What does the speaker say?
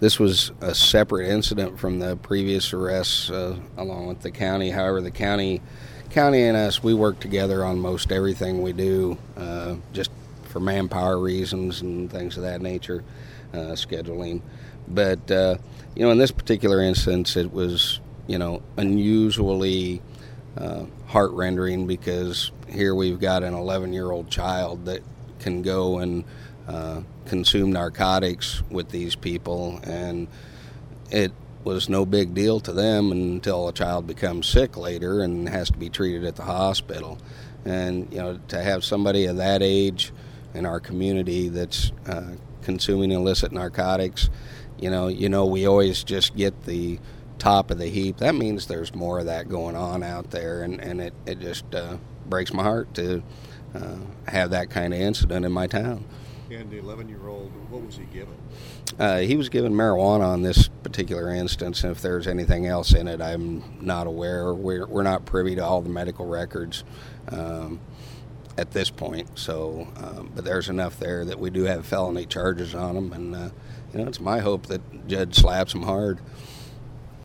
This was a separate incident from the previous arrests, along with the county. However, the county and us, we work together on most everything we do, just for manpower reasons and things of that nature, scheduling. But, in this particular instance, it was, unusually heart-rendering, because here we've got an 11-year-old child that can go and consume narcotics with these people, and it was no big deal to them until a child becomes sick later and has to be treated at the hospital. And to have somebody of that age in our community that's consuming illicit narcotics, we always just get the top of the heap. That means there's more of that going on out there, and it just breaks my heart to have that kind of incident in my town. And the 11-year-old, what was he given? He was given marijuana on this particular instance, and if there's anything else in it, I'm not aware. We're not privy to all the medical records at this point. So, but there's enough there that we do have felony charges on him, and it's my hope that Judge slaps him hard.